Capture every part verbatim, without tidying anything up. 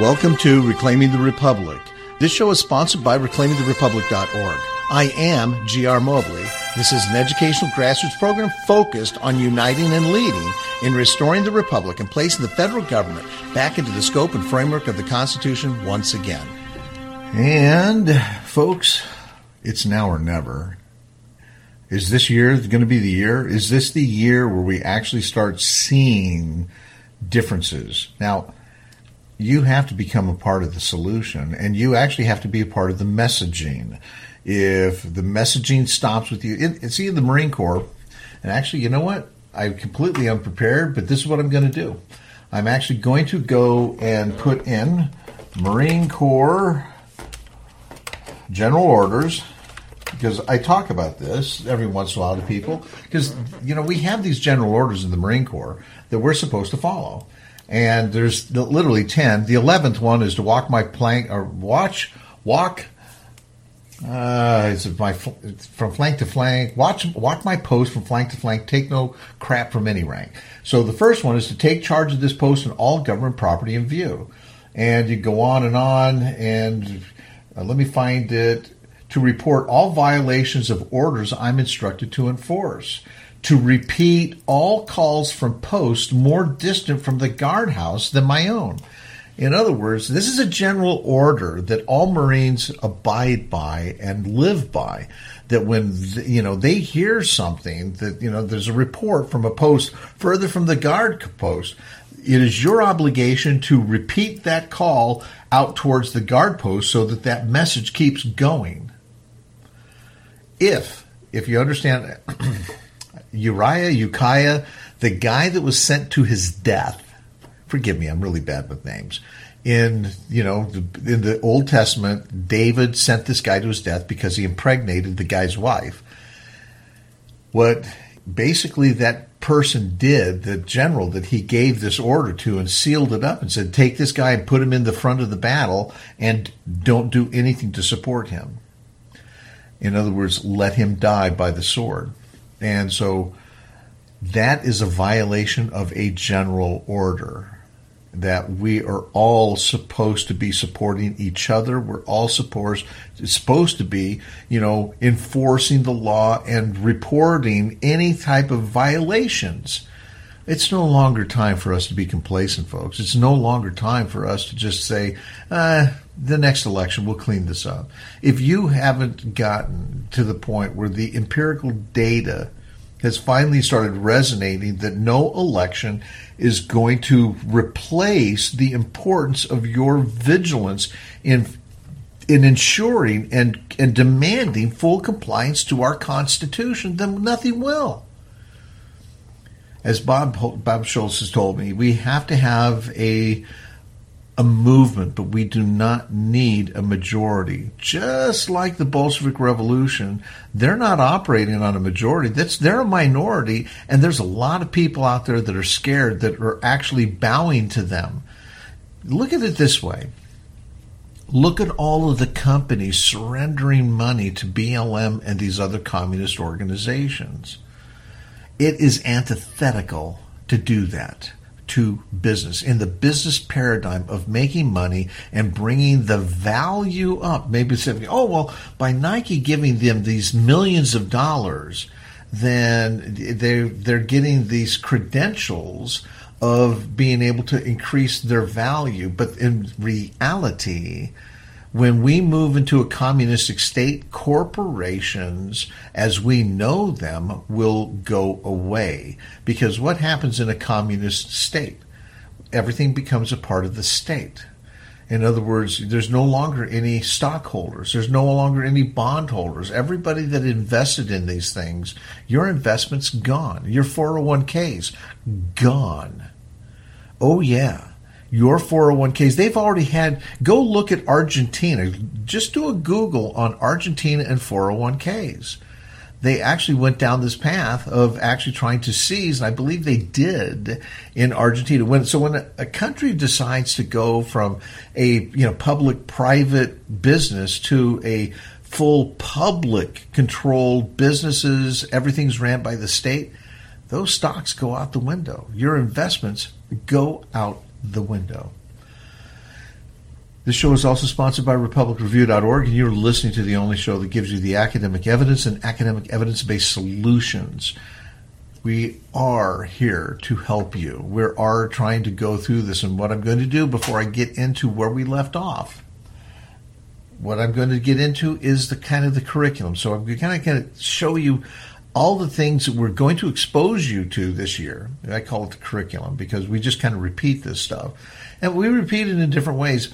Welcome to Reclaiming the Republic. This show is sponsored by reclaiming the republic dot org. I am G R Mobley. This is an educational grassroots program focused on uniting and leading in restoring the republic and placing the federal government back into the scope and framework of the Constitution once again. And, folks, it's now or never. Is this year going to be the year? Is this the year where we actually start seeing differences? Now, you have to become a part of the solution, and you actually have to be a part of the messaging. If the messaging stops with you, it, it's either the Marine Corps, and actually, you know what? I'm completely unprepared, but this is what I'm going to do. I'm actually going to go and put in Marine Corps General Orders, because I talk about this every once in a while to people, because, you know, we have these general orders in the Marine Corps that we're supposed to follow. And there's literally ten. The eleventh one is to walk my plank, or watch, walk, uh, is it my, from flank to flank, watch, walk my post from flank to flank, take no crap from any rank. So the first one is to take charge of this post and all government property in view. And you go on and on, and uh, let me find it, to report all violations of orders I'm instructed to enforce. To repeat all calls from posts more distant from the guardhouse than my own. In other words, this is a general order that all Marines abide by and live by. That when, you know, they hear something, that, you know, there's a report from a post further from the guard post, it is your obligation to repeat that call out towards the guard post so that that message keeps going. If, if you understand Uriah, Ukiah, the guy that was sent to his death. Forgive me, I'm really bad with names. In, you know, in the Old Testament, David sent this guy to his death because he impregnated the guy's wife. What basically that person did, the general that he gave this order to and sealed it up and said, take this guy and put him in the front of the battle and don't do anything to support him. In other words, let him die by the sword. And so that is a violation of a general order, that we are all supposed to be supporting each other. We're all supposed, supposed to be, you know, enforcing the law and reporting any type of violations. It's no longer time for us to be complacent, folks. It's no longer time for us to just say, uh, the next election, we'll clean this up. If you haven't gotten to the point where the empirical data has finally started resonating that no election is going to replace the importance of your vigilance in in ensuring and, and demanding full compliance to our Constitution, then nothing will. As Bob Bob Schultz has told me, we have to have a a movement, but we do not need a majority. Just like the Bolshevik Revolution, they're not operating on a majority. That's they're a minority, and there's a lot of people out there that are scared that are actually bowing to them. Look at it this way. Look at all of the companies surrendering money to B L M and these other communist organizations. It is antithetical to do that to business. In the business paradigm of making money and bringing the value up, maybe saying, oh, well, by Nike giving them these millions of dollars, then they're, they're getting these credentials of being able to increase their value. But in reality, when we move into a communistic state, corporations, as we know them, will go away. Because what happens in a communist state? Everything becomes a part of the state. In other words, there's no longer any stockholders. There's no longer any bondholders. Everybody that invested in these things, your investment's gone. Your four oh one k's, gone. Oh, yeah. Your four oh one k's, they've already had, go look at Argentina. Just do a Google on Argentina and four oh one k's. They actually went down this path of actually trying to seize, and I believe they did in Argentina. When, so when a, a country decides to go from a you know public-private business to a full public-controlled businesses, everything's ran by the state, those stocks go out the window. Your investments go out the window. This show is also sponsored by Republic Review dot org, and you're listening to the only show that gives you the academic evidence and academic evidence-based solutions. We are here to help you. We are trying to go through this, and what I'm going to do before I get into where we left off, what I'm going to get into is the kind of the curriculum. So I'm kind of going to show you all the things that we're going to expose you to this year. I call it the curriculum because we just kind of repeat this stuff. And we repeat it in different ways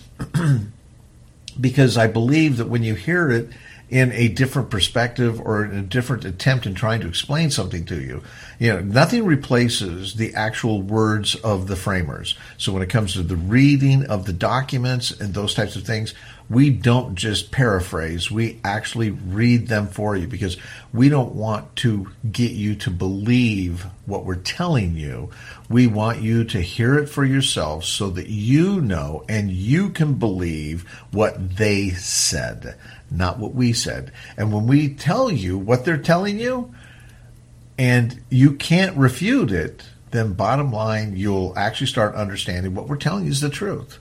because I believe that when you hear it in a different perspective or in a different attempt in trying to explain something to you, you know, nothing replaces the actual words of the framers. So when it comes to the reading of the documents and those types of things, we don't just paraphrase. We actually read them for you because we don't want to get you to believe what we're telling you. We want you to hear it for yourself so that you know and you can believe what they said, not what we said. And when we tell you what they're telling you and you can't refute it, then bottom line, you'll actually start understanding what we're telling you is the truth.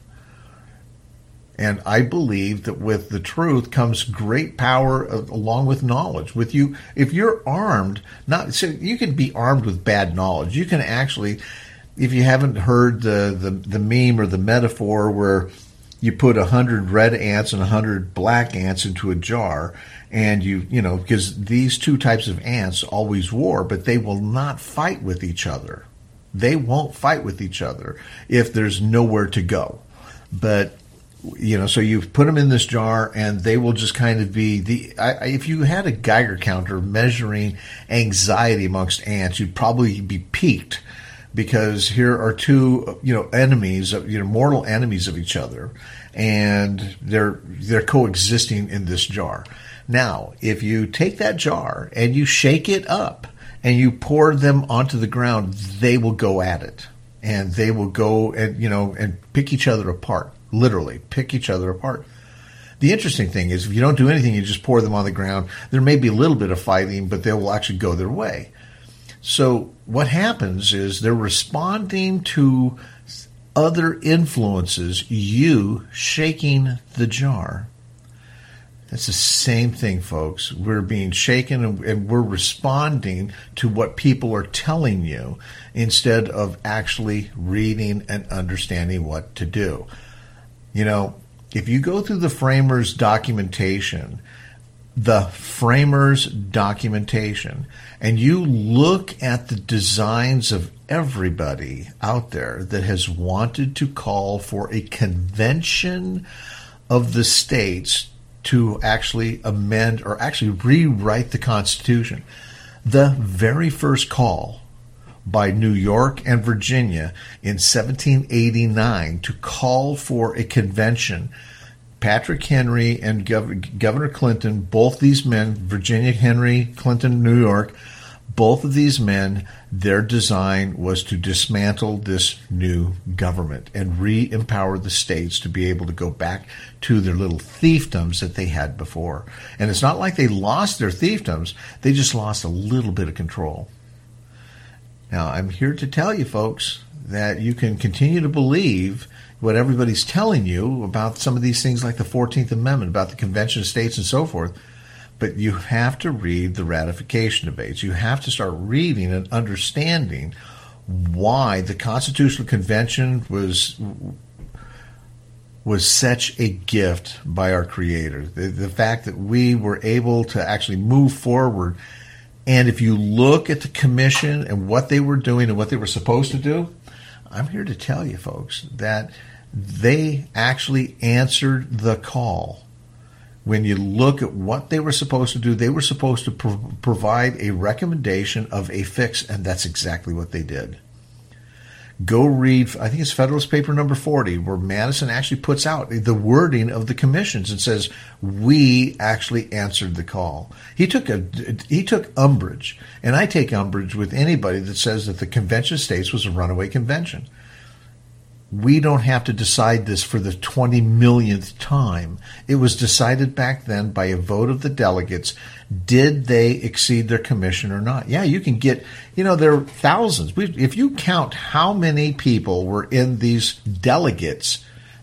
And I believe that with the truth comes great power along with knowledge. With you, if you're armed, not so you can be armed with bad knowledge. You can actually, if you haven't heard the the, the meme or the metaphor where you put a hundred red ants and a hundred black ants into a jar, and you you know because these two types of ants always war, but they will not fight with each other. They won't fight with each other if there's nowhere to go, but. You know, so you put them in this jar, and they will just kind of be the. I, if you had a Geiger counter measuring anxiety amongst ants, you'd probably be piqued because here are two, you know, enemies, you know, mortal enemies of each other, and they're they're coexisting in this jar. Now, if you take that jar and you shake it up and you pour them onto the ground, they will go at it, and they will go and you know and pick each other apart. Literally pick each other apart. The interesting thing is if you don't do anything, you just pour them on the ground, there may be a little bit of fighting, but they will actually go their way. So what happens is they're responding to other influences, you shaking the jar. That's the same thing, folks. We're being shaken and, and we're responding to what people are telling you instead of actually reading and understanding what to do. You know, if you go through the framers' documentation, the framers' documentation, and you look at the designs of everybody out there that has wanted to call for a convention of the states to actually amend or actually rewrite the Constitution, the very first call by New York and Virginia in seventeen eighty-nine to call for a convention. Patrick Henry and Gov- Governor Clinton, both these men, Virginia Henry, Clinton, New York, both of these men, their design was to dismantle this new government and re-empower the states to be able to go back to their little fiefdoms that they had before. And it's not like they lost their fiefdoms, they just lost a little bit of control. Now, I'm here to tell you, folks, that you can continue to believe what everybody's telling you about some of these things like the fourteenth Amendment, about the Convention of States and so forth, but you have to read the ratification debates. You have to start reading and understanding why the Constitutional Convention was was such a gift by our Creator. The, the fact that we were able to actually move forward. And if you look at the commission and what they were doing and what they were supposed to do, I'm here to tell you, folks, that they actually answered the call. When you look at what they were supposed to do, they were supposed to pro- provide a recommendation of a fix, and that's exactly what they did. Go read, I think it's Federalist Paper number forty, where Madison actually puts out the wording of the commissions and says, we actually answered the call. He took a he took umbrage, and I take umbrage with anybody that says that the Convention of States was a runaway convention. We don't have to decide this for the twenty millionth time. It was decided back then by a vote of the delegates. Did they exceed their commission or not? Yeah, you can get, you know, there are thousands. We, if you count how many people were in these delegates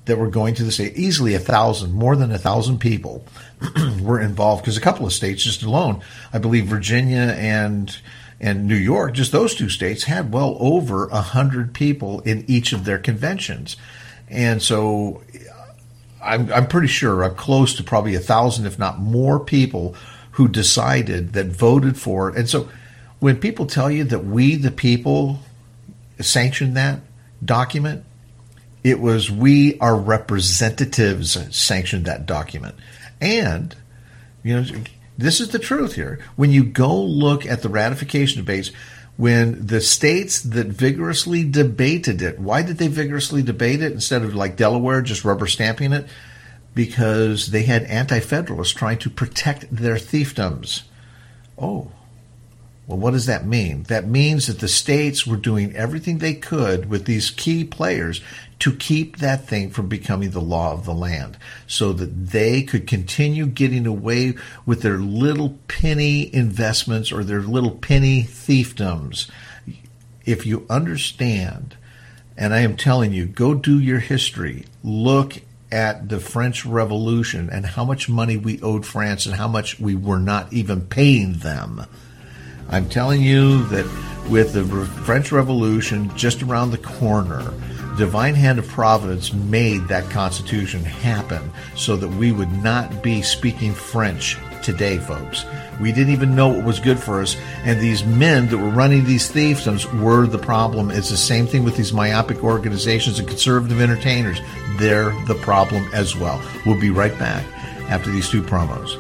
that were going to the state. Easily a thousand, more than a thousand people were involved, because a couple of states just alone, I believe Virginia and and New York, just those two states had well over a hundred people in each of their conventions. And so I'm, I'm pretty sure I'm close to probably a thousand, if not more people who decided, that voted for it. And so when people tell you that we, the people, sanctioned that document, it was we, our representatives, sanctioned that document. And, you know, this is the truth here. When you go look at the ratification debates, when the states that vigorously debated it, why did they vigorously debate it instead of like Delaware just rubber stamping it? Because they had anti-federalists trying to protect their fiefdoms. Oh, well, what does that mean? That means that the states were doing everything they could with these key players to keep that thing from becoming the law of the land, so that they could continue getting away with their little penny investments or their little penny fiefdoms. If you understand, and I am telling you, go do your history, look at the French Revolution and how much money we owed France and how much we were not even paying them. I'm telling you that with the French Revolution just around the corner, the divine hand of providence made that Constitution happen so that we would not be speaking French today, folks. We didn't even know what was good for us, and these men that were running these fiefdoms were the problem. It's the same thing with these myopic organizations and conservative entertainers. They're the problem as well. We'll be right back after these two promos.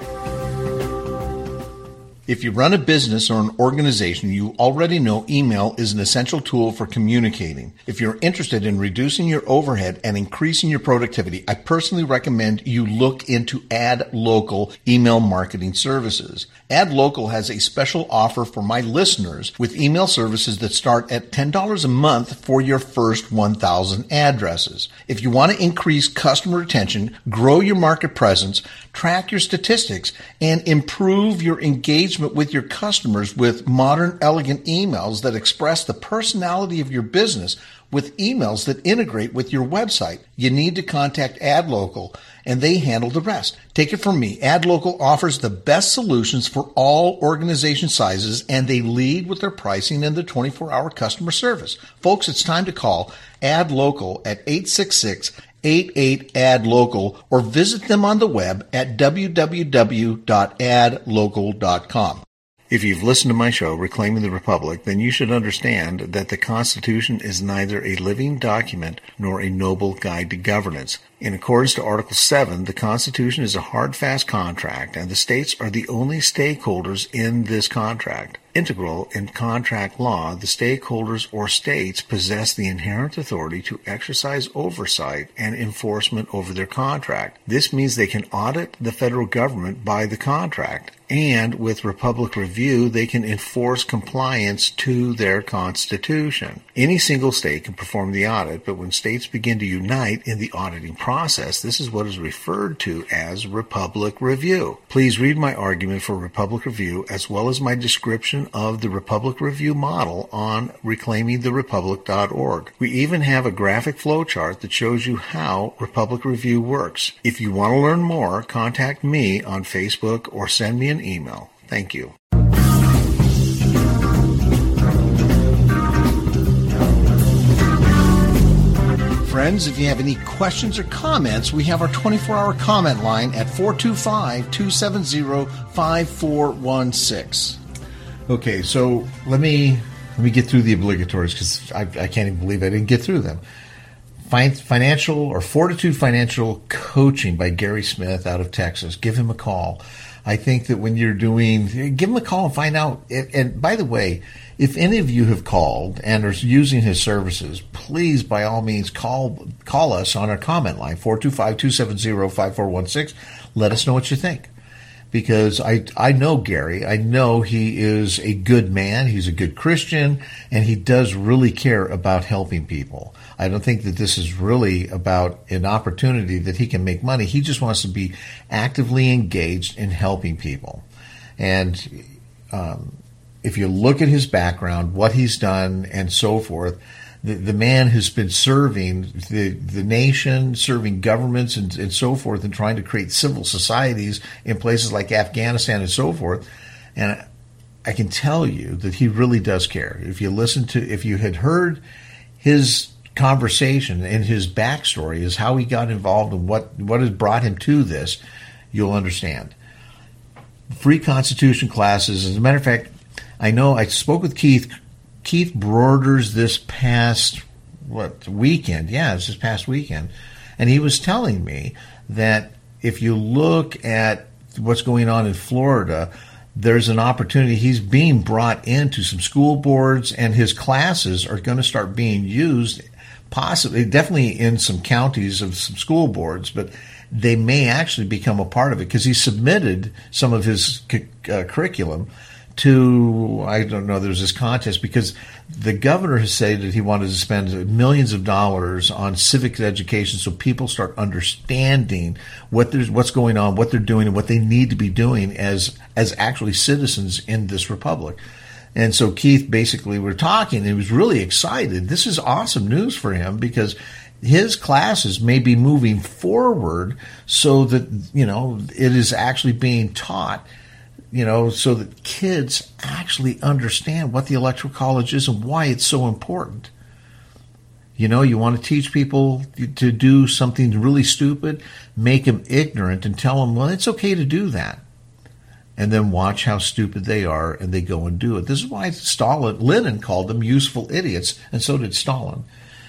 If you run a business or an organization, you already know email is an essential tool for communicating. If you're interested in reducing your overhead and increasing your productivity, I personally recommend you look into AdLocal email marketing services. AdLocal has a special offer for my listeners with email services that start at ten dollars a month for your first one thousand addresses. If you want to increase customer retention, grow your market presence, track your statistics, and improve your engagement with your customers with modern, elegant emails that express the personality of your business with emails that integrate with your website, you need to contact AdLocal, and they handle the rest. Take it from me. AdLocal offers the best solutions for all organization sizes, and they lead with their pricing and their twenty-four hour customer service. Folks, it's time to call AdLocal at eight six six, eight eight, A D local or visit them on the web at w w w dot ad local dot com. If you've listened to my show, Reclaiming the Republic, then you should understand that the Constitution is neither a living document nor a noble guide to governance. In accordance to Article seven, the Constitution is a hard, fast contract, and the states are the only stakeholders in this contract. Integral in contract law, the stakeholders or states possess the inherent authority to exercise oversight and enforcement over their contract. This means they can audit the federal government by the contract, and with Republic Review, they can enforce compliance to their Constitution. Any single state can perform the audit, but when states begin to unite in the auditing process, this is what is referred to as Republic Review. Please read my argument for Republic Review as well as my description of the Republic Review model on reclaiming the republic dot org. We even have a graphic flowchart that shows you how Republic Review works. If you want to learn more, contact me on Facebook or send me an email. Thank you. Friends, if you have any questions or comments, we have our twenty-four hour comment line at four two five, two seven zero, five four one six. Okay, so let me let me get through the obligatories because I, I can't even believe I didn't get through them. Financial or Fortitude Financial Coaching by Gary Smith out of Texas. Give him a call. I think that when you're doing, give him a call and find out. And by the way, if any of you have called and are using his services, please, by all means, call call us on our comment line, four two five, two seven zero, five four one six. Let us know what you think. Because I, I know Gary. I know he is a good man. He's a good Christian, and he does really care about helping people. I don't think that this is really about an opportunity that he can make money. He just wants to be actively engaged in helping people. And um, if you look at his background, what he's done, and so forth, the, the man who's been serving the, the nation, serving governments and, and so forth, and trying to create civil societies in places like Afghanistan and so forth. And I can tell you that he really does care. If you listen to, if you had heard his conversation and his backstory, is how he got involved and what, what has brought him to this, you'll understand. Free Constitution classes. As a matter of fact, I know I spoke with Keith. Keith Broders this past, what, weekend? Yeah, it's this past weekend. And he was telling me that if you look at what's going on in Florida, there's an opportunity. He's being brought into some school boards, and his classes are going to start being used, possibly, definitely in some counties of some school boards, but they may actually become a part of it because he submitted some of his uh, curriculum to, I don't know, there's this contest because the governor has said that he wanted to spend millions of dollars on civic education so people start understanding what there's, what's going on, what they're doing, and what they need to be doing as as actually citizens in this republic. And so Keith, basically, we're talking, and he was really excited. This is awesome news for him because his classes may be moving forward so that, you know, it is actually being taught, you know, so that kids actually understand what the Electoral College is and why it's so important. You know, you want to teach people to do something really stupid, make them ignorant and tell them, well, it's okay to do that. And then watch how stupid they are and they go and do it. This is why Stalin, Lenin called them useful idiots, and so did Stalin.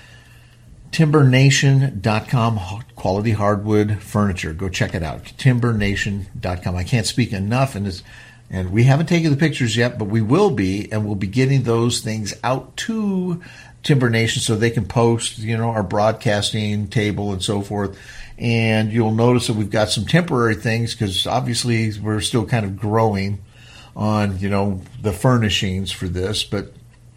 timber nation dot com, quality hardwood furniture. Go check it out. timber nation dot com. I can't speak enough, and it's, and we haven't taken the pictures yet, but we will be, and we'll be getting those things out to Timber Nation so they can post, you know, our broadcasting table and so forth. And you'll notice that we've got some temporary things because obviously we're still kind of growing on, you know, the furnishings for this. But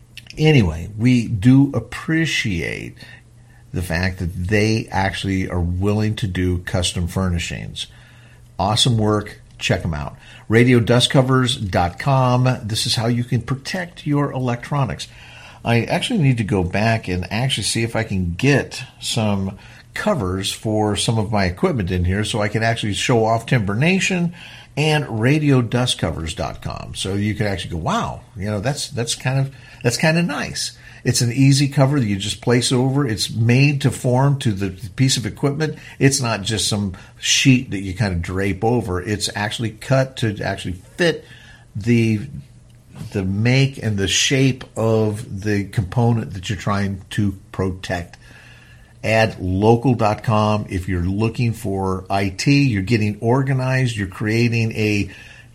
anyway, we do appreciate the fact that they actually are willing to do custom furnishings. Awesome work. Check them out. radio dust covers dot com. This is how you can protect your electronics. I actually need to go back and actually see if I can get some covers for some of my equipment in here so I can actually show off Timber Nation and radio dust covers dot com. So you can actually go, wow, you know, that's that's kind of that's kind of nice. It's an easy cover that you just place over. It's made to form to the piece of equipment. It's not just some sheet that you kind of drape over. It's actually cut to actually fit the the make and the shape of the component that you're trying to protect. add local dot com if you're looking for I T, you're getting organized, you're creating a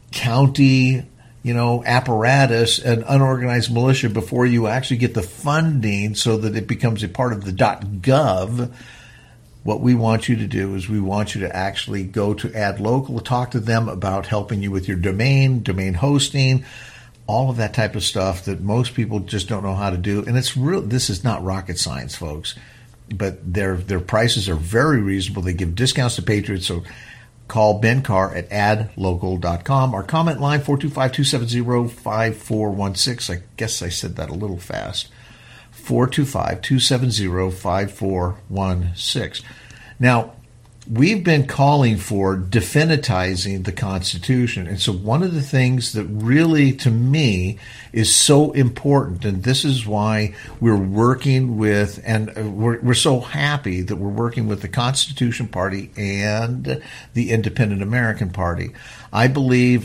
county, you know, apparatus, an unorganized militia before you actually get the funding so that it becomes a part of the .gov. What we want you to do is we want you to actually go to AdLocal, talk to them about helping you with your domain, domain hosting, all of that type of stuff that most people just don't know how to do. And it's real. This is not rocket science, folks. But their their prices are very reasonable. They give discounts to Patriots. So call Ben Carr at add local dot com. Our comment line, four two five, two seven zero, five four one six. I guess I said that a little fast. four two five, two seven zero, five four one six. Now, we've been calling for definitizing the Constitution. And so one of the things that really, to me, is so important, and this is why we're working with, and we're, we're so happy that we're working with the Constitution Party and the Independent American Party. I believe,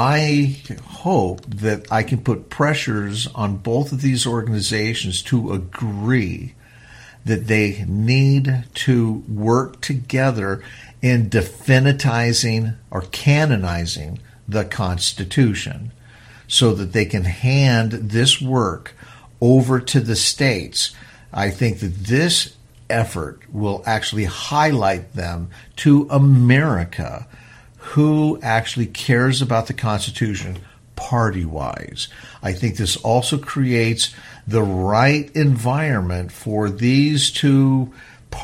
I hope that I can put pressures on both of these organizations to agree that they need to work together in definitizing or canonizing the Constitution so that they can hand this work over to the states. I think that this effort will actually highlight them to America, who actually cares about the Constitution party-wise. I think this also creates the right environment for these two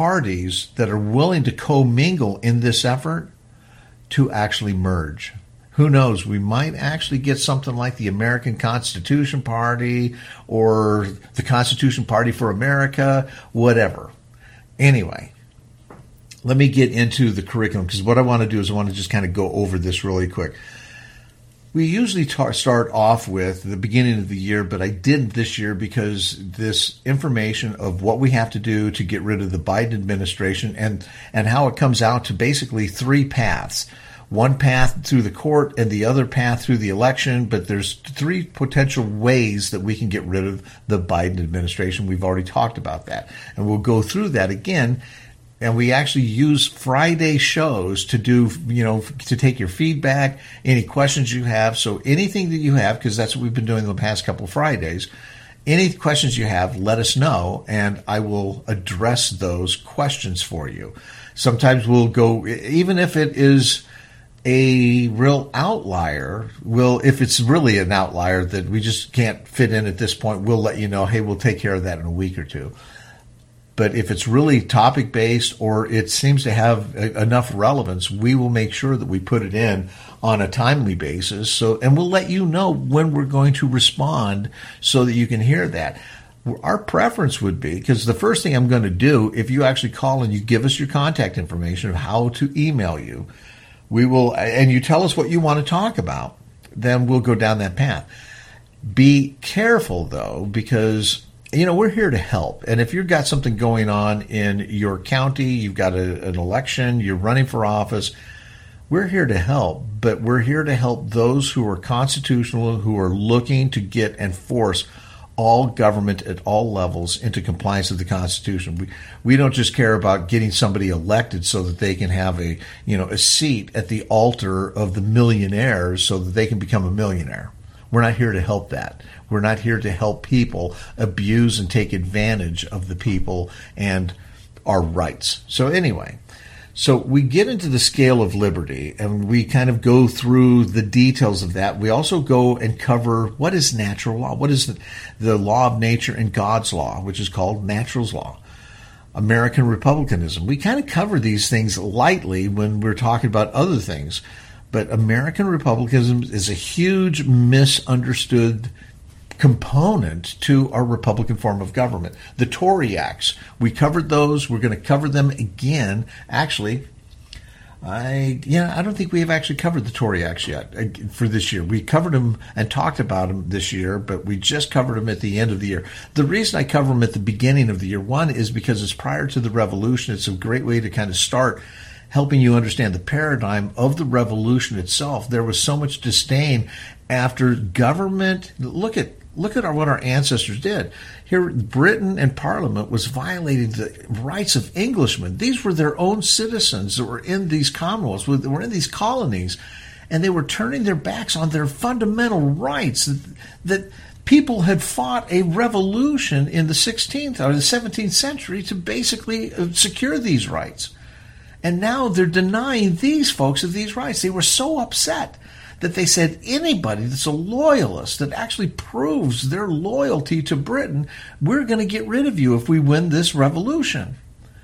parties that are willing to commingle in this effort to actually merge. who knows? We might actually get something like the American Constitution Party or the Constitution Party for America, whatever. Anyway, let me get into the curriculum, because what I want to do is I want to just kind of go over this really quick. We usually tar- start off with the beginning of the year, but I didn't this year because this information of what we have to do to get rid of the Biden administration and, and how it comes out to basically three paths. One path through the court and the other path through the election, but there's three potential ways that we can get rid of the Biden administration. We've already talked about that, and we'll go through that again. And we actually use Friday shows to do, you know, to take your feedback, any questions you have. So anything that you have, because that's what we've been doing the past couple of Fridays, any questions you have, let us know, and I will address those questions for you. Sometimes we'll go, even if it is a real outlier, will if it's really an outlier that we just can't fit in at this point, we'll let you know, hey, we'll take care of that in a week or two. But if it's really topic-based or it seems to have a, enough relevance, we will make sure that we put it in on a timely basis. So, and we'll let you know when we're going to respond so that you can hear that. Our preference would be, because the first thing I'm going to do, if you actually call and you give us your contact information of how to email you, we will, and you tell us what you want to talk about, then we'll go down that path. Be careful, though, because, you know, we're here to help. And if you've got something going on in your county, you've got a, an election, you're running for office, we're here to help. But we're here to help those who are constitutional, who are looking to get and force all government at all levels into compliance with the Constitution. We we don't just care about getting somebody elected so that they can have a, you know, a seat at the altar of the millionaires so that they can become a millionaire. We're not here to help that. We're not here to help people abuse and take advantage of the people and our rights. So anyway, so we get into the scale of liberty and we kind of go through the details of that. We also go and cover what is natural law, what is the, the law of nature and God's law, which is called Natural's law. American republicanism. We kind of cover these things lightly when we're talking about other things, but American republicanism is a huge misunderstood component to our Republican form of government. The Tory Acts, we covered those. We're going to cover them again. Actually, I yeah, I don't think we have actually covered the Tory Acts yet for this year. We covered them and talked about them this year, but we just covered them at the end of the year. The reason I cover them at the beginning of the year, one, is because it's prior to the revolution. It's a great way to kind of start helping you understand the paradigm of the revolution itself. There was so much disdain after government. Look at Look at our, what our ancestors did. Here, Britain and Parliament was violating the rights of Englishmen. These were their own citizens that were in these commonwealths, that were in these colonies, and they were turning their backs on their fundamental rights that, that people had fought a revolution in the sixteenth or the seventeenth century to basically secure these rights. And now they're denying these folks of these rights. They were so upset that they said anybody that's a loyalist that actually proves their loyalty to Britain, we're going to get rid of you if we win this revolution.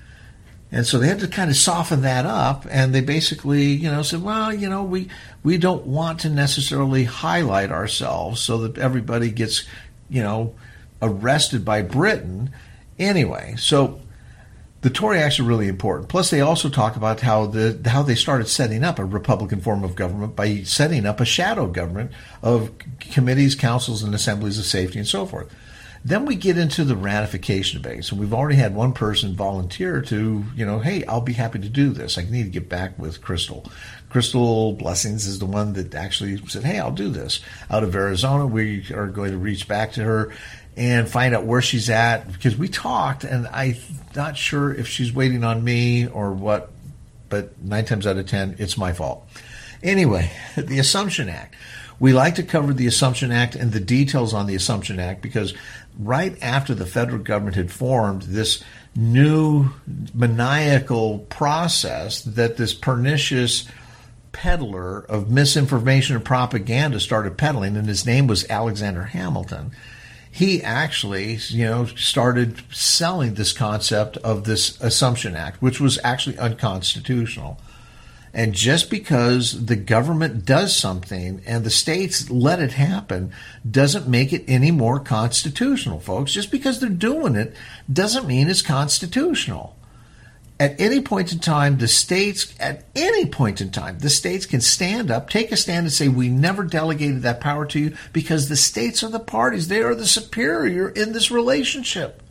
And so they had to kind of soften that up, and they basically, you know, said, well, you know, we we don't want to necessarily highlight ourselves so that everybody gets, you know, arrested by Britain. Anyway, so the Tory Acts are really important. Plus, they also talk about how the how they started setting up a Republican form of government by setting up a shadow government of committees, councils, and assemblies of safety and so forth. Then we get into the ratification debates, and we've already had one person volunteer to, you know, hey, I'll be happy to do this. I need to get back with Crystal. Crystal Blessings is the one that actually said, hey, I'll do this. Out of Arizona, we are going to reach back to her and find out where she's at, because we talked, and I'm not sure if she's waiting on me or what, but nine times out of ten, it's my fault. Anyway, the Assumption Act. We like to cover the Assumption Act and the details on the Assumption Act because right after the federal government had formed, this new maniacal process that this pernicious peddler of misinformation and propaganda started peddling, and his name was Alexander Hamilton. He actually, you know, started selling this concept of this Assumption Act, which was actually unconstitutional. And just because the government does something and the states let it happen doesn't make it any more constitutional, folks. Just because they're doing it doesn't mean it's constitutional. At any point in time, the states, at any point in time, the states can stand up, take a stand and say, we never delegated that power to you because the states are the parties. They are the superior in this relationship.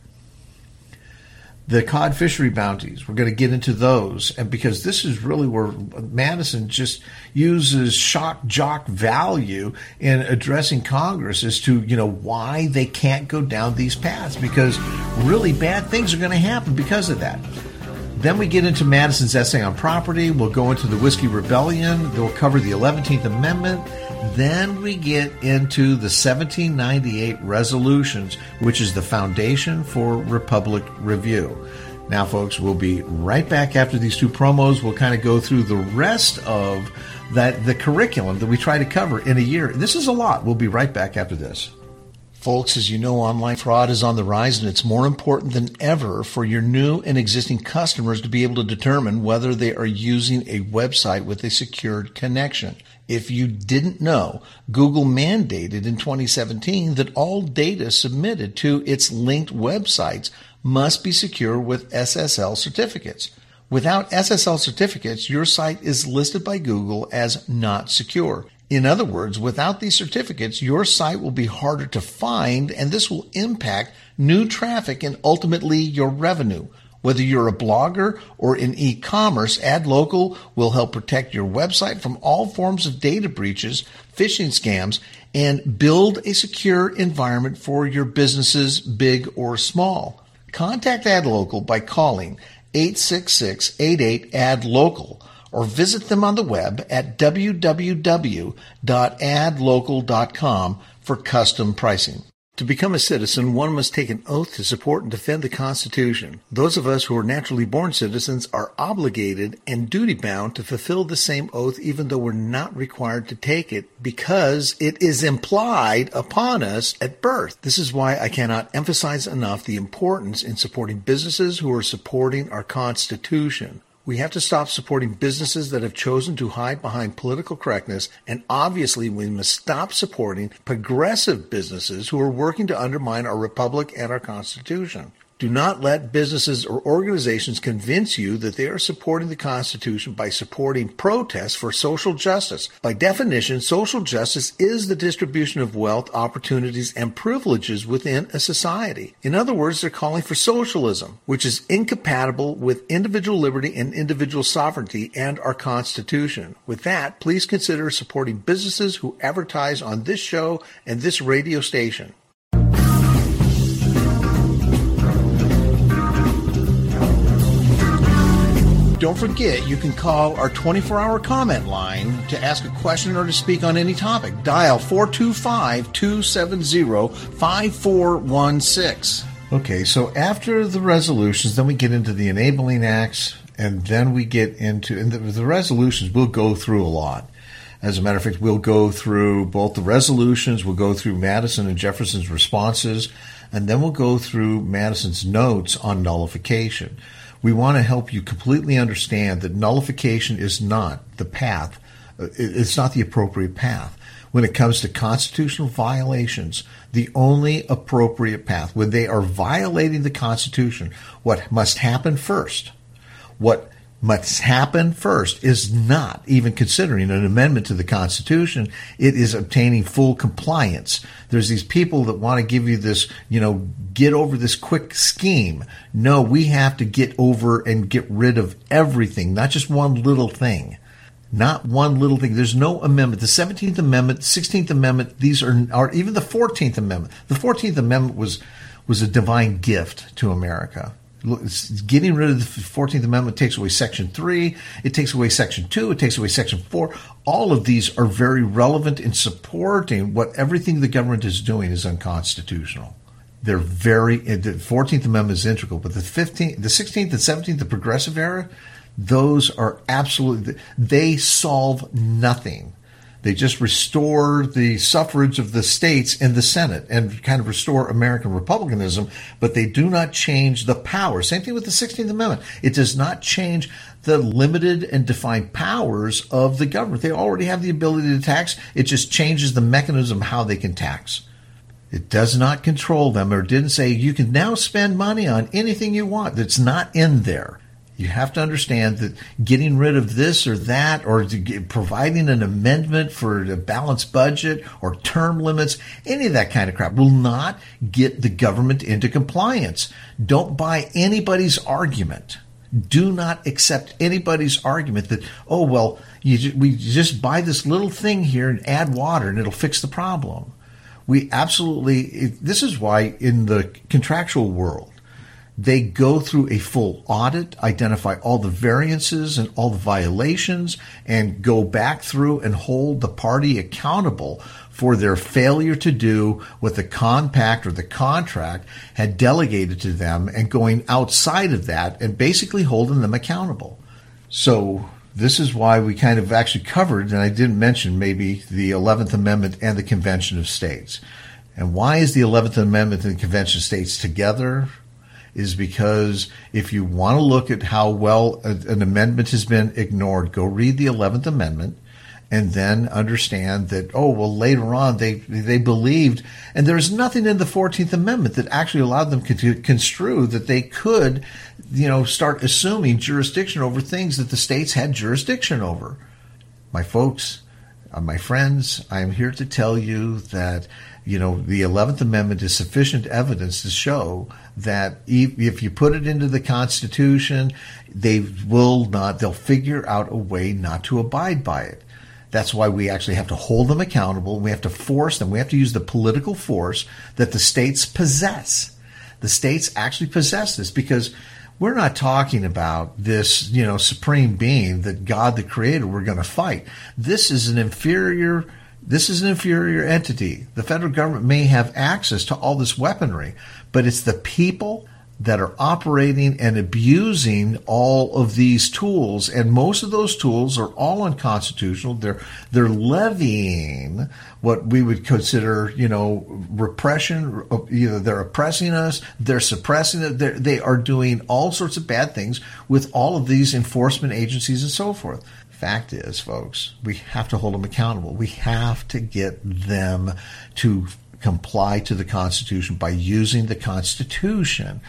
The cod fishery bounties, we're going to get into those. And because this is really where Madison just uses shock jock value in addressing Congress as to, you know, why they can't go down these paths, because really bad things are going to happen because of that. Then we get into Madison's essay on property. We'll go into the Whiskey Rebellion. We'll cover the eleventh Amendment. Then we get into the seventeen ninety-eight resolutions, which is the foundation for Republic Review. Now, folks, we'll be right back after these two promos. We'll kind of go through the rest of that the curriculum that we try to cover in a year. This is a lot. We'll be right back after this. Folks, as you know, online fraud is on the rise, and it's more important than ever for your new and existing customers to be able to determine whether they are using a website with a secured connection. If you didn't know, Google mandated in twenty seventeen that all data submitted to its linked websites must be secure with S S L certificates. Without S S L certificates, your site is listed by Google as not secure. In other words, without these certificates, your site will be harder to find, and this will impact new traffic and ultimately your revenue. Whether you're a blogger or in e-commerce, AdLocal will help protect your website from all forms of data breaches, phishing scams, and build a secure environment for your businesses, big or small. Contact AdLocal by calling eight six six, eight eight, A D local or visit them on the web at w w w dot ad local dot com for custom pricing. To become a citizen, one must take an oath to support and defend the Constitution. Those of us who are naturally born citizens are obligated and duty-bound to fulfill the same oath even though we're not required to take it because it is implied upon us at birth. This is why I cannot emphasize enough the importance in supporting businesses who are supporting our Constitution. We have to stop supporting businesses that have chosen to hide behind political correctness, and obviously we must stop supporting progressive businesses who are working to undermine our republic and our Constitution. Do not let businesses or organizations convince you that they are supporting the Constitution by supporting protests for social justice. By definition, social justice is the distribution of wealth, opportunities, and privileges within a society. In other words, they're calling for socialism, which is incompatible with individual liberty and individual sovereignty and our Constitution. With that, please consider supporting businesses who advertise on this show and this radio station. Don't forget, you can call our twenty-four hour comment line to ask a question or to speak on any topic. Dial four two five, two seven zero, five four one six. Okay, so after the resolutions, then we get into the enabling acts, and then we get into, and the, the resolutions we'll go through a lot. As a matter of fact, we'll go through both the resolutions, we'll go through Madison and Jefferson's responses, and then we'll go through Madison's notes on nullification. We want to help you completely understand that nullification is not the path. It's not the appropriate path. When it comes to constitutional violations, the only appropriate path, when they are violating the Constitution, what must happen first, what must happen first is not even considering an amendment to the Constitution. It is obtaining full compliance. There's these people that want to give you this, you know, get over this quick scheme. No, we have to get over and get rid of everything, not just one little thing. Not one little thing. There's no amendment. The seventeenth Amendment, sixteenth Amendment, these are, are even the fourteenth Amendment. The fourteenth Amendment was, was a divine gift to America. Getting rid of the fourteenth Amendment takes away Section three, it takes away Section two, it takes away Section four. All of these are very relevant in supporting what everything the government is doing is unconstitutional. They're very, the fourteenth Amendment is integral, but the fifteenth, the sixteenth and seventeenth, the progressive era, those are absolutely, they solve nothing. They just restore the suffrage of the states in the Senate and kind of restore American republicanism, but they do not change the power. Same thing with the sixteenth Amendment. It does not change the limited and defined powers of the government. They already have the ability to tax. It just changes the mechanism how they can tax. It does not control them, or didn't say you can now spend money on anything you want. That's not in there. You have to understand that getting rid of this or that, or providing an amendment for a balanced budget or term limits, any of that kind of crap will not get the government into compliance. Don't buy anybody's argument. Do not accept anybody's argument that, oh, well, you, we just buy this little thing here and add water and it'll fix the problem. We absolutely, this is why in the contractual world, they go through a full audit, identify all the variances and all the violations, and go back through and hold the party accountable for their failure to do what the compact or the contract had delegated to them, and going outside of that and basically holding them accountable. So this is why we kind of actually covered, and I didn't mention maybe, the eleventh Amendment and the Convention of States. And why is the eleventh Amendment and the Convention of States together? Is because if you want to look at how well an amendment has been ignored, go read the eleventh Amendment and then understand that, oh, well, later on they they believed, and there's nothing in the fourteenth Amendment that actually allowed them to construe that they could, you know, start assuming jurisdiction over things that the states had jurisdiction over. My folks, uh, my friends, I am here to tell you that, you know, the eleventh Amendment is sufficient evidence to show that if you put it into the Constitution, they will not, they'll figure out a way not to abide by it. That's why we actually have to hold them accountable. We have to force them. We have to use the political force that the states possess. The states actually possess this, because we're not talking about this, you know, supreme being that God the Creator we're going to fight. This is an inferior This is an inferior entity. The federal government may have access to all this weaponry, but it's the people that are operating and abusing all of these tools, and most of those tools are all unconstitutional. They're they're levying what we would consider, you know, repression. Either they're oppressing us, they're suppressing it. They're, they are doing all sorts of bad things with all of these enforcement agencies and so forth. Fact is, folks, we have to hold them accountable. We have to get them to comply to the Constitution by using the Constitution,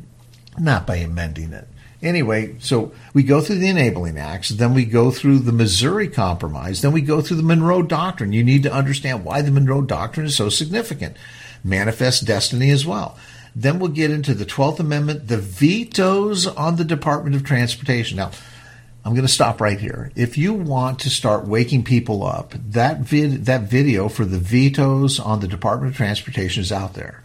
not by amending it. Anyway, so we go through the Enabling Acts, then we go through the Missouri Compromise, then we go through the Monroe Doctrine. You need to understand why the Monroe Doctrine is so significant. Manifest Destiny as well. Then we'll get into the twelfth Amendment, the vetoes on the Department of Transportation. Now, I'm going to stop right here. If you want to start waking people up, that vid, that video for the vetoes on the Department of Transportation is out there.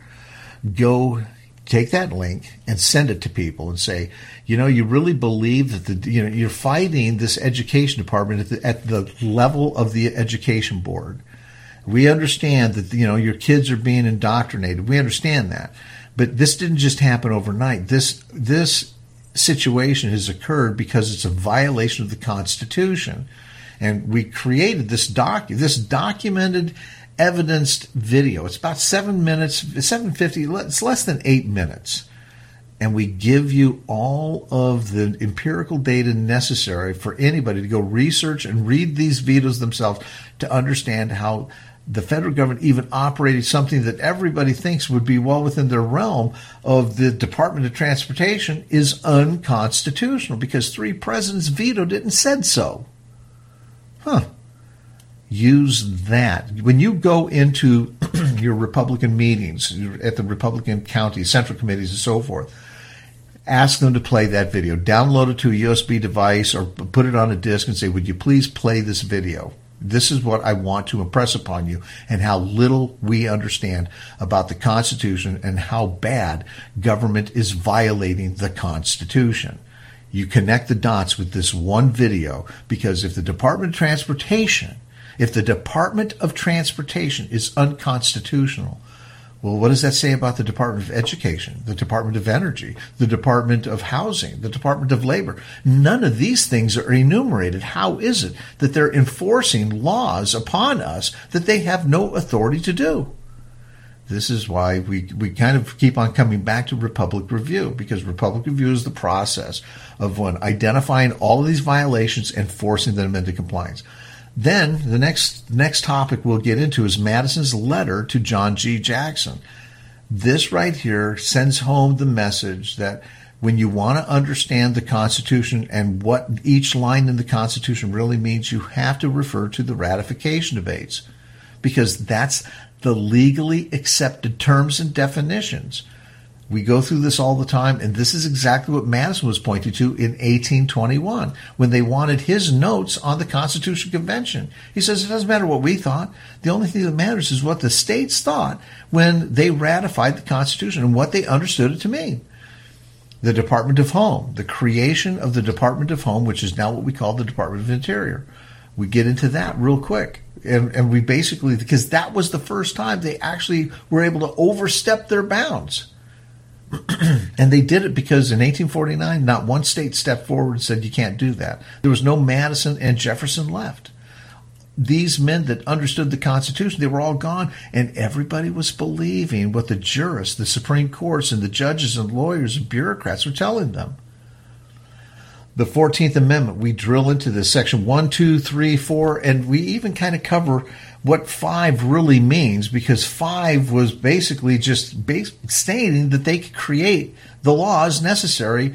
Go take that link and send it to people and say, you know, you really believe that the, you know, you're fighting this education department at the, at the level of the education board. We understand that, you know, your kids are being indoctrinated. We understand that. But this didn't just happen overnight. This, this, situation has occurred because it's a violation of the Constitution, and we created this doc this documented, evidenced video. It's about seven minutes, seven fifty. It's less than eight minutes, and we give you all of the empirical data necessary for anybody to go research and read these vetoes themselves to understand how the federal government even operated something that everybody thinks would be well within their realm of the Department of Transportation is unconstitutional because three presidents vetoed it and said so. Huh. Use that. When you go into your Republican meetings at the Republican county, central committees and so forth, ask them to play that video. Download it to a U S B device or put it on a disc and say, would you please play this video? This is what I want to impress upon you, and how little we understand about the Constitution and how bad government is violating the Constitution. You connect the dots with this one video, because if the Department of Transportation, if the Department of Transportation is unconstitutional, Well, what does that say about the Department of Education, the Department of Energy, the Department of Housing, the Department of Labor? None of these things are enumerated. How is it that they're enforcing laws upon us that they have no authority to do? This is why we, we kind of keep on coming back to Republic Review, because Republic Review is the process of one identifying all of these violations and forcing them into compliance. Then the next next topic we'll get into is Madison's letter to John G. Jackson. This right here sends home the message that when you want to understand the Constitution and what each line in the Constitution really means, you have to refer to the ratification debates, because that's the legally accepted terms and definitions. We go through this all the time, and this is exactly what Madison was pointing to in eighteen twenty-one when they wanted his notes on the Constitutional Convention. He says it doesn't matter what we thought. The only thing that matters is what the states thought when they ratified the Constitution and what they understood it to mean. The Department of Home, the creation of the Department of Home, which is now what we call the Department of Interior. We get into that real quick. And, and we basically, because that was the first time they actually were able to overstep their bounds. And they did it because in eighteen forty-nine, not one state stepped forward and said, you can't do that. There was no Madison and Jefferson left. These men that understood the Constitution, they were all gone, and everybody was believing what the jurists, the Supreme Courts, and the judges and lawyers and bureaucrats were telling them. The fourteenth Amendment, we drill into this, section one, two, three, four, and we even kind of cover what five really means, because five was basically just base, stating that they could create the laws necessary.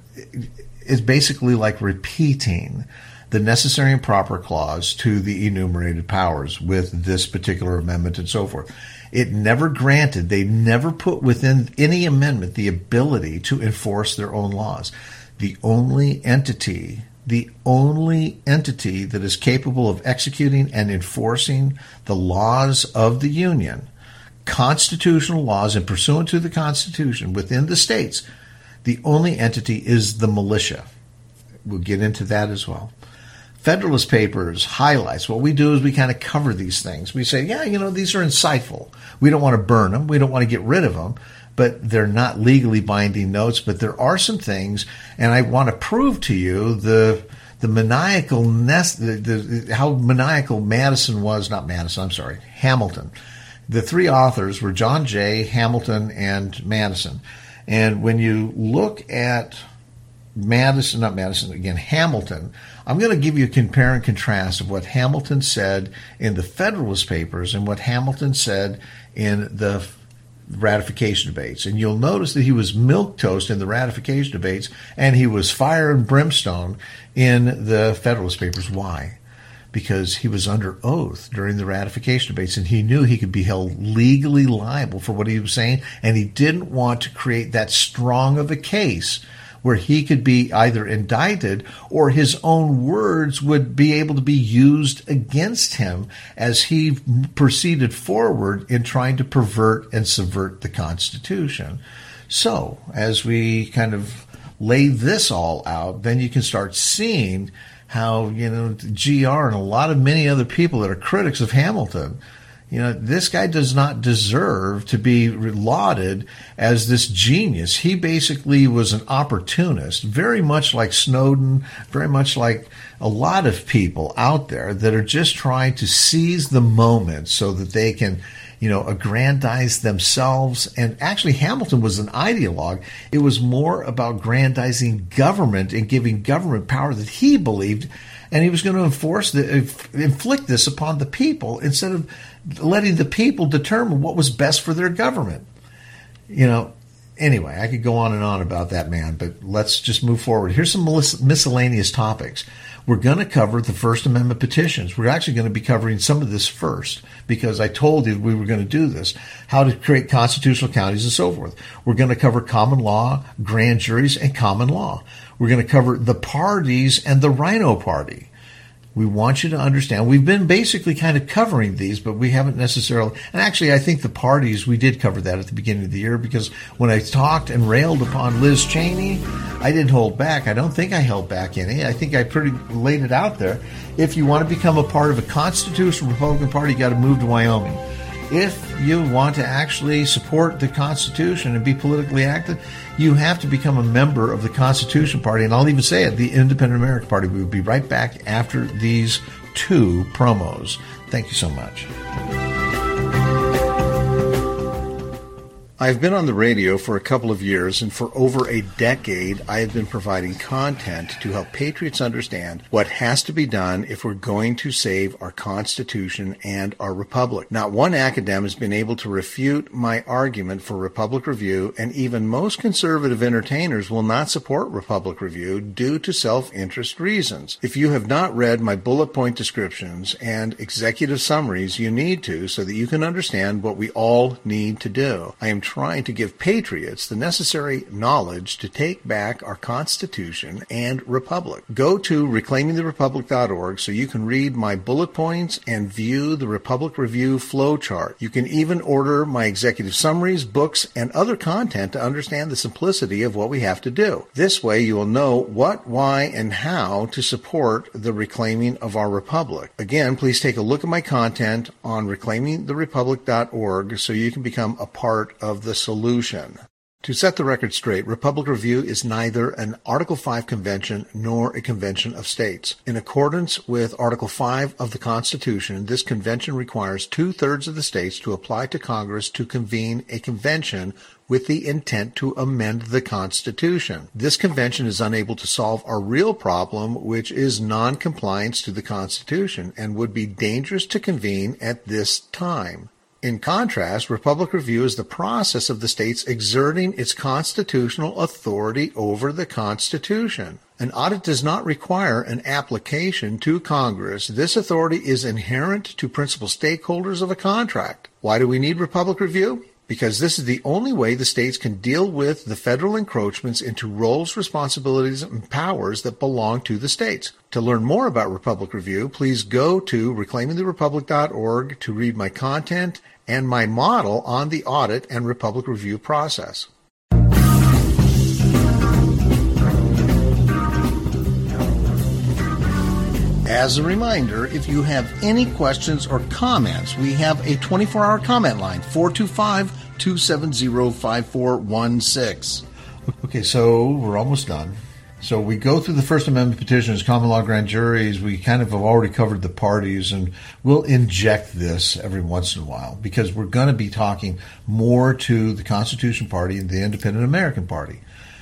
Is basically like repeating the necessary and proper clause to the enumerated powers with this particular amendment and so forth. It never granted, they never put within any amendment the ability to enforce their own laws. The only entity, the only entity that is capable of executing and enforcing the laws of the Union, constitutional laws and pursuant to the Constitution within the states, the only entity is the militia. We'll get into that as well. Federalist Papers highlights. What we do is we kind of cover these things. We say, yeah, you know, these are insightful. We don't want to burn them. We don't want to get rid of them. But they're not legally binding notes. But there are some things, and I want to prove to you the the maniacal nest, the, the, how maniacal Madison was. Not Madison. I'm sorry, Hamilton. The three authors were John Jay, Hamilton, and Madison. And when you look at Madison, not Madison again, Hamilton, I'm going to give you a compare and contrast of what Hamilton said in the Federalist Papers and what Hamilton said in the ratification debates. And you'll notice that he was milquetoast in the ratification debates and he was fire and brimstone in the Federalist Papers. Why? Because he was under oath during the ratification debates and he knew he could be held legally liable for what he was saying, and he didn't want to create that strong of a case where he could be either indicted or his own words would be able to be used against him as he proceeded forward in trying to pervert and subvert the Constitution. So, as we kind of lay this all out, then you can start seeing how, you know, G R and a lot of many other people that are critics of Hamilton, you know, this guy does not deserve to be lauded as this genius. He basically was an opportunist, very much like Snowden, very much like a lot of people out there that are just trying to seize the moment so that they can, you know, aggrandize themselves. And actually, Hamilton was an ideologue. It was more about grandizing government and giving government power that he believed, and he was going to enforce the, inflict this upon the people instead of letting the people determine what was best for their government. You know, anyway, I could go on and on about that man, but let's just move forward. Here's some miscellaneous topics. We're going to cover the First Amendment petitions. We're actually going to be covering some of this first because I told you we were going to do this, how to create constitutional counties and so forth. We're going to cover common law, grand juries, and common law. We're going to cover the parties and the Rhino Party. We want you to understand. We've been basically kind of covering these, but we haven't necessarily. And actually, I think the parties, we did cover that at the beginning of the year because when I talked and railed upon Liz Cheney, I didn't hold back. I don't think I held back any. I think I pretty laid it out there. If you want to become a part of a constitutional Republican Party, you got to move to Wyoming. if you want to actually support the Constitution and be politically active, you have to become a member of the Constitution Party. And I'll even say it, the Independent American Party. We will be right back after these two promos. Thank you so much. I've been on the radio for a couple of years, and for over a decade, I have been providing content to help patriots understand what has to be done if we're going to save our Constitution and our Republic. Not one academic has been able to refute my argument for Republic Review, and even most conservative entertainers will not support Republic Review due to self-interest reasons. If you have not read my bullet point descriptions and executive summaries, you need to, so that you can understand what we all need to do. I am trying to give patriots the necessary knowledge to take back our Constitution and Republic. Go to reclaiming the republic dot org so you can read my bullet points and view the Republic Review flowchart. You can even order my executive summaries, books, and other content to understand the simplicity of what we have to do. This way you will know what, why, and how to support the reclaiming of our republic. Again, please take a look at my content on reclaiming the republic dot org so you can become a part of the solution. To set the record straight, Republic Review is neither an Article five convention nor a convention of states. In accordance with Article five of the Constitution, this convention requires two-thirds of the states to apply to Congress to convene a convention with the intent to amend the Constitution. This convention is unable to solve our real problem, which is non-compliance to the Constitution, and would be dangerous to convene at this time. In contrast, Republic Review is the process of the states exerting its constitutional authority over the Constitution. An audit does not require an application to Congress. This authority is inherent to principal stakeholders of a contract. Why do we need Republic Review? Because this is the only way the states can deal with the federal encroachments into roles, responsibilities, and powers that belong to the states. To learn more about Republic Review, please go to reclaiming the republic dot org to read my content and my model on the audit and Republic Review process. As a reminder, if you have any questions or comments, we have a twenty-four hour comment line, four two five, two seven zero, five four one six. Okay, so we're almost done. So we go through the First Amendment petitions, common law grand juries. We kind of have already covered the parties, and we'll inject this every once in a while because we're going to be talking more to the Constitution Party and the Independent American Party.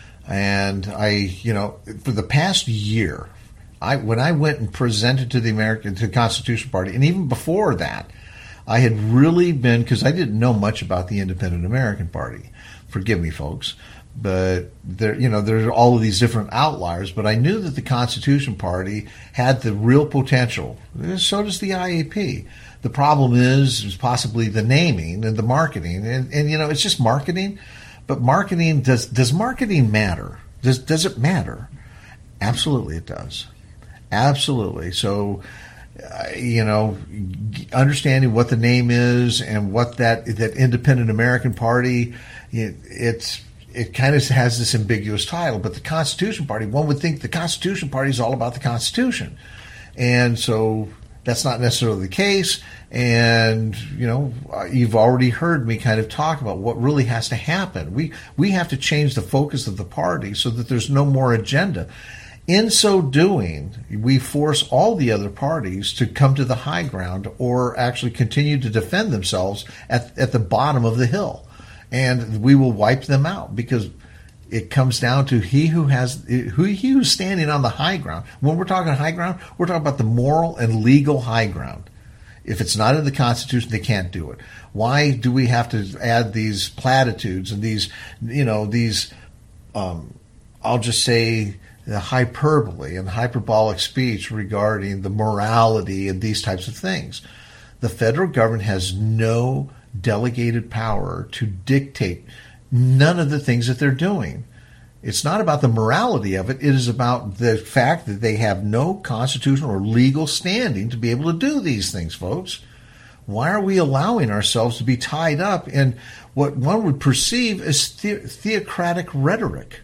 And I, you know, for the past year, I when I went and presented to the American, to the Constitution Party, and even before that, I had really been, because I didn't know much about the Independent American Party. Forgive me, folks. But there, you know, there's all of these different outliers. But I knew that the Constitution Party had the real potential. So does the I A P. The problem is, is possibly the naming and the marketing, and, and you know, it's just marketing. But marketing does does marketing matter? Does does it matter? Absolutely, it does. Absolutely. So, uh, you know, understanding what the name is and what that that Independent American Party, it, it's. It kind of has this ambiguous title, but the Constitution Party, one would think the Constitution Party is all about the Constitution. And so that's not necessarily the case. And, you know, you've already heard me kind of talk about what really has to happen. We, we have to change the focus of the party so that there's no more agenda. In so doing, we force all the other parties to come to the high ground or actually continue to defend themselves at, at the bottom of the hill. And we will wipe them out because it comes down to he who has who he who's standing on the high ground. When we're talking high ground, we're talking about the moral and legal high ground. If it's not in the Constitution, they can't do it. Why do we have to add these platitudes and these, you know, these, um, I'll just say, the hyperbole and hyperbolic speech regarding the morality and these types of things? The federal government has no delegated power to dictate none of the things that they're doing. It's not about the morality of it. It is about the fact that they have no constitutional or legal standing to be able to do these things, folks. Why are we allowing ourselves to be tied up in what one would perceive as the- theocratic rhetoric?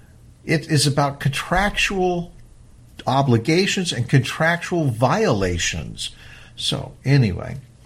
It is about contractual obligations and contractual violations. So, anyway,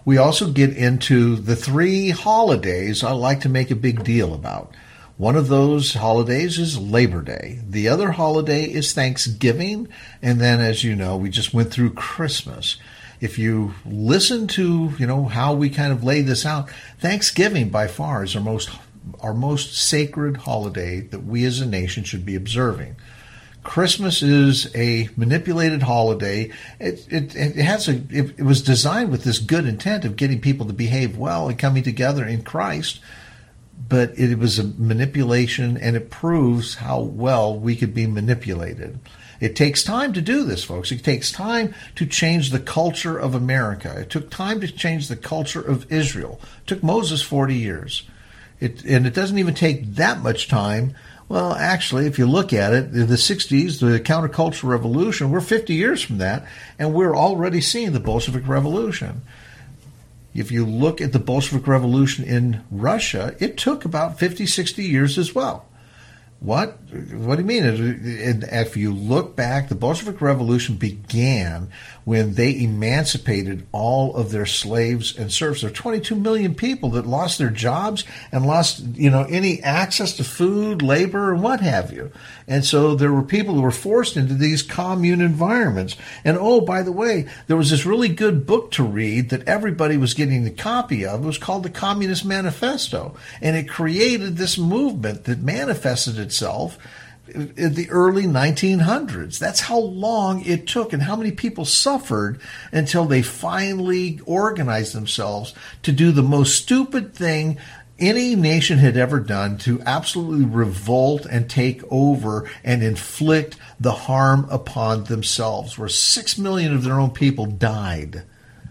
we also get into the three holidays I like to make a big deal about. One of those holidays is Labor Day. The other holiday is Thanksgiving. And then, as you know, we just went through Christmas. If you listen to, you know, how we kind of lay this out, Thanksgiving by far is our most our most sacred holiday that we as a nation should be observing. Christmas is a manipulated holiday. It, it, it has a. It, it was designed with this good intent of getting people to behave well and coming together in Christ, but it was a manipulation, and it proves how well we could be manipulated. It takes time to do this, folks. It takes time to change the culture of America. It took time to change the culture of Israel. It took Moses forty years. It, and it doesn't even take that much time. Well, actually, if you look at it, in the sixties, the counterculture revolution, we're fifty years from that, and we're already seeing the Bolshevik Revolution. If you look at the Bolshevik Revolution in Russia, it took about fifty, sixty years as well. What? What do you mean? If you look back, the Bolshevik Revolution began when they emancipated all of their slaves and serfs. There were twenty-two million people that lost their jobs and lost, you know, any access to food, labor, and what have you. And so there were people who were forced into these commune environments. And oh, by the way, there was this really good book to read that everybody was getting a copy of. It was called the Communist Manifesto. And it created this movement that manifested itself in the early nineteen hundreds. That's how long it took and how many people suffered until they finally organized themselves to do the most stupid thing any nation had ever done, to absolutely revolt and take over and inflict the harm upon themselves, where six million of their own people died.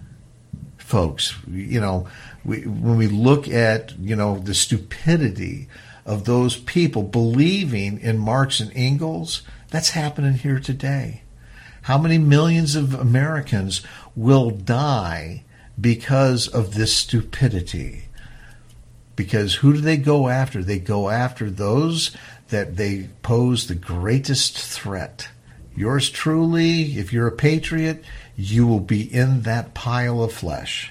Folks, you know, we, when we look at, you know, the stupidity of those people believing in Marx and Engels, that's happening here today. How many millions of Americans will die because of this stupidity? Because who do they go after? They go after those that they pose the greatest threat. Yours truly, if you're a patriot, you will be in that pile of flesh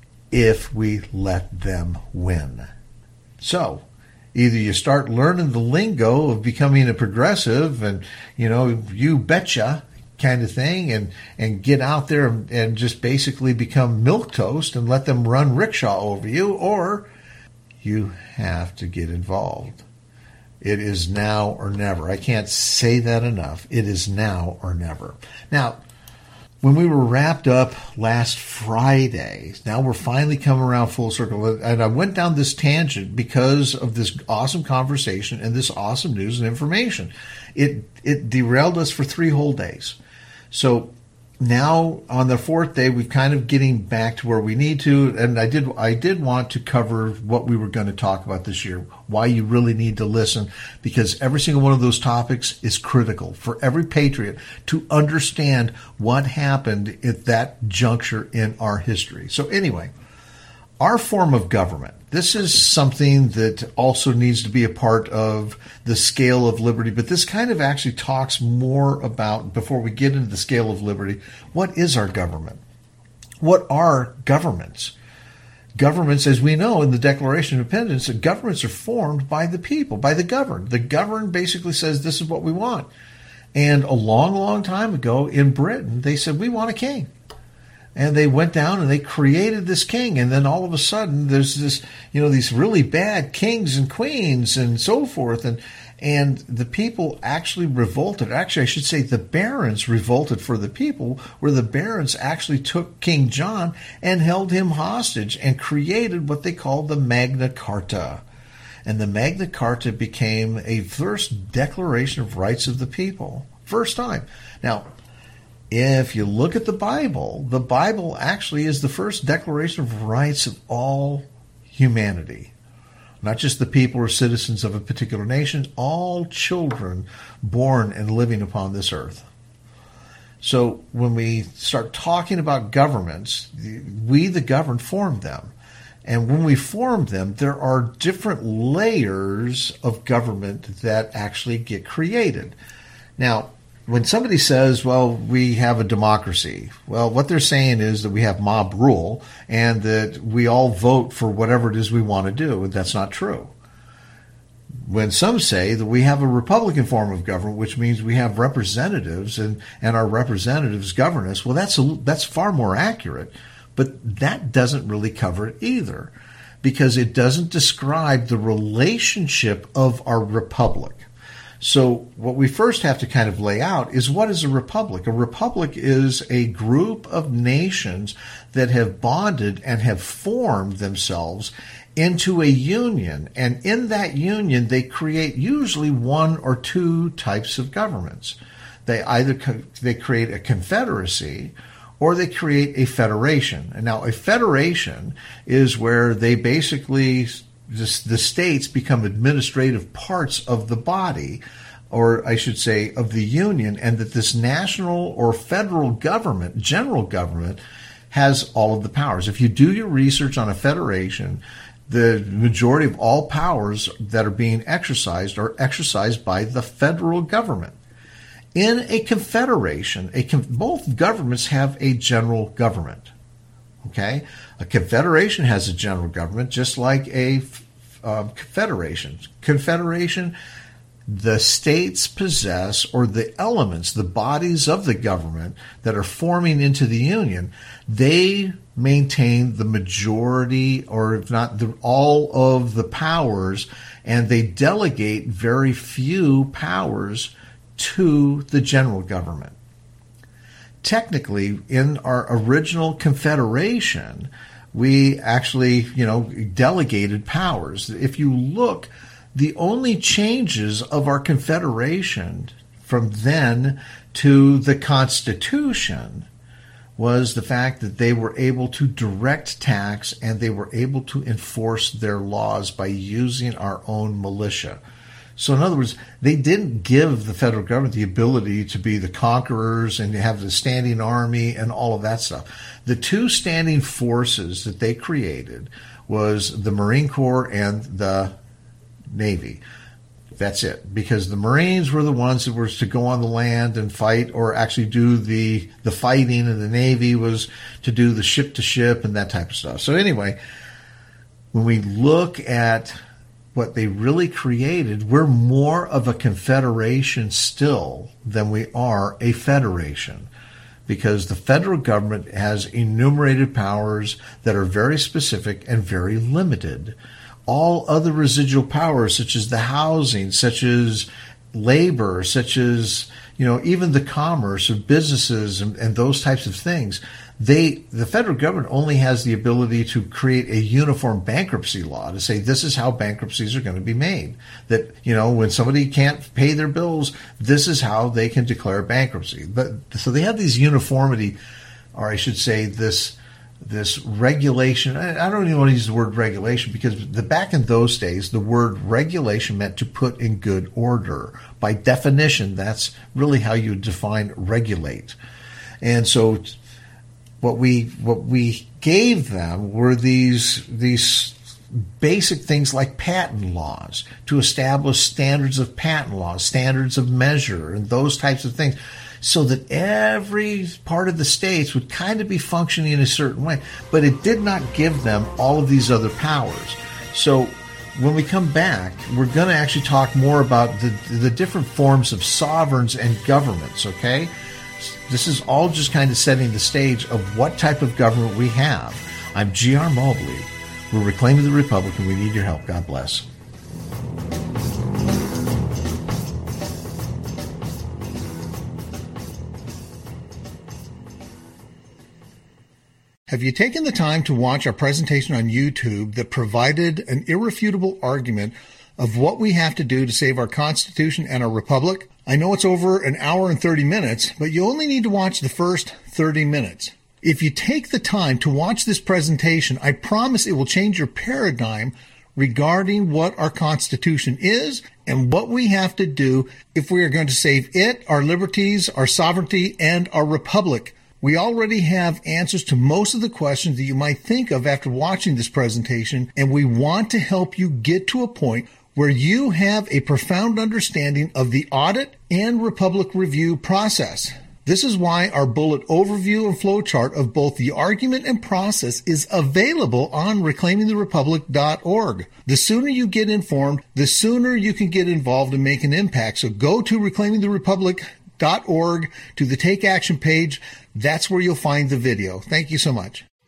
if we let them win. So, either you start learning the lingo of becoming a progressive and, you know, you betcha kind of thing, and, and get out there and, and just basically become milquetoast and let them run rickshaw over you, or you have to get involved. It is now or never. I can't say that enough. It is now or never. Now, when we were wrapped up last Friday, now we're finally coming around full circle. And I went down this tangent because of this awesome conversation and this awesome news and information. It it derailed us for three whole days. So now on the fourth day, we're kind of getting back to where we need to. And I did I did want to cover what we were going to talk about this year, why you really need to listen, because every single one of those topics is critical for every patriot to understand what happened at that juncture in our history. So anyway, our form of government. This is something that also needs to be a part of the scale of liberty, but this kind of actually talks more about, before we get into the scale of liberty, what is our government? What are governments? Governments, as we know in the Declaration of Independence, governments are formed by the people, by the governed. The governed basically says this is what we want. And a long, long time ago in Britain, they said, we want a king. And they went down and they created this king. And then all of a sudden there's this, you know, these really bad kings and queens and so forth. And, and the people actually revolted. Actually, I should say the barons revolted for the people, where the barons actually took King John and held him hostage and created what they called the Magna Carta. And the Magna Carta became a first declaration of rights of the people. First time. Now, if you look at the Bible, the Bible actually is the first declaration of rights of all humanity. Not just the people or citizens of a particular nation, all children born and living upon this earth. So when we start talking about governments, we, the governed, formed them. And when we formed them, there are different layers of government that actually get created. Now, when somebody says, well, we have a democracy, well, what they're saying is that we have mob rule and that we all vote for whatever it is we want to do. That's not true. When some say that we have a Republican form of government, which means we have representatives and, and our representatives govern us, well, that's a, that's far more accurate, but that doesn't really cover it either, because it doesn't describe the relationship of our republic. So what we first have to kind of lay out is, what is a republic? A republic is a group of nations that have bonded and have formed themselves into a union. And in that union, they create usually one or two types of governments. They either co- they create a confederacy or they create a federation. And now a federation is where they basically, the, the states become administrative parts of the body, or I should say of the union, and that this national or federal government, general government, has all of the powers. If you do your research on a federation, the majority of all powers that are being exercised are exercised by the federal government. In a confederation, a con- both governments have a general government. Okay? A confederation has a general government just like a uh, confederation. Confederation, the states possess, or the elements, the bodies of the government that are forming into the union, they maintain the majority, or if not the, all of the powers, and they delegate very few powers to the general government. Technically, in our original confederation, we actually, you know, delegated powers. If you look, the only changes of our confederation from then to the Constitution was the fact that they were able to direct tax and they were able to enforce their laws by using our own militia. So in other words, they didn't give the federal government the ability to be the conquerors and to have the standing army and all of that stuff. The two standing forces that they created was the Marine Corps and the Navy. That's it. Because the Marines were the ones that were to go on the land and fight, or actually do the, the fighting, and the Navy was to do the ship to ship and that type of stuff. So anyway, when we look at what they really created, we're more of a confederation still than we are a federation, because the federal government has enumerated powers that are very specific and very limited. All other residual powers, such as the housing, such as labor, such as, you know, even the commerce of businesses and, and those types of things, they, the federal government only has the ability to create a uniform bankruptcy law to say this is how bankruptcies are going to be made. That, you know, when somebody can't pay their bills, this is how they can declare bankruptcy. But so they have these uniformity, or I should say this, this regulation. I don't even want to use the word regulation, because the, back in those days, the word regulation meant to put in good order. By definition, that's really how you define regulate. And so what we what we gave them were these these basic things like patent laws, to establish standards of patent laws, standards of measure, and those types of things, so that every part of the states would kind of be functioning in a certain way. But it did not give them all of these other powers. So when we come back, we're going to actually talk more about the, the different forms of sovereigns and governments, okay? This is all just kind of setting the stage of what type of government we have. I'm G R. Mobley. We're reclaiming the Republic, and we need your help. God bless. Have you taken the time to watch our presentation on YouTube that provided an irrefutable argument of what we have to do to save our Constitution and our Republic? I know it's over an hour and thirty minutes, but you only need to watch the first thirty minutes. If you take the time to watch this presentation, I promise it will change your paradigm regarding what our Constitution is and what we have to do if we are going to save it, our liberties, our sovereignty, and our Republic. We already have answers to most of the questions that you might think of after watching this presentation, and we want to help you get to a point where you have a profound understanding of the audit and Republic review process. This is why our bullet overview and flowchart of both the argument and process is available on reclaiming the republic dot org. The sooner you get informed, the sooner you can get involved and make an impact. So go to reclaiming the republic dot org to the Take Action page. That's where you'll find the video. Thank you so much.